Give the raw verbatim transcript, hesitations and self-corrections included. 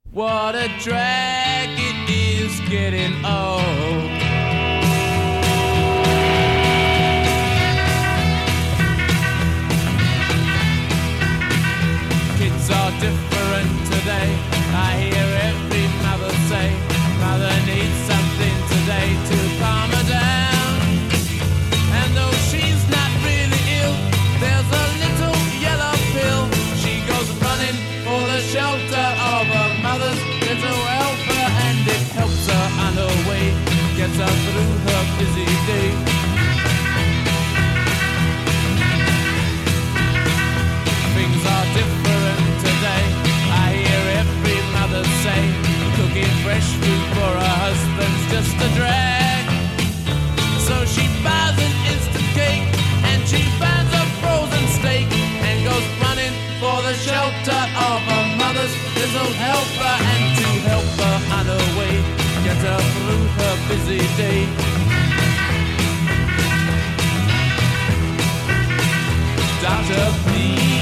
What a drag it is getting old. Kids are different today. I hear every mother say, mother needs something today to calm her down. And though she's not really ill, there's a little yellow pill. She goes running for the shelter of her mother's little helper, and it helps her on her way, gets her through her busy day. Things are different today. I hear every mother say, cooking fresh food for her husband's just a drag. So she buys an instant cake and she finds a frozen steak and goes running for the shelter of her mother's little helper, and to help her on her way, get her through her busy day. Doctor, please.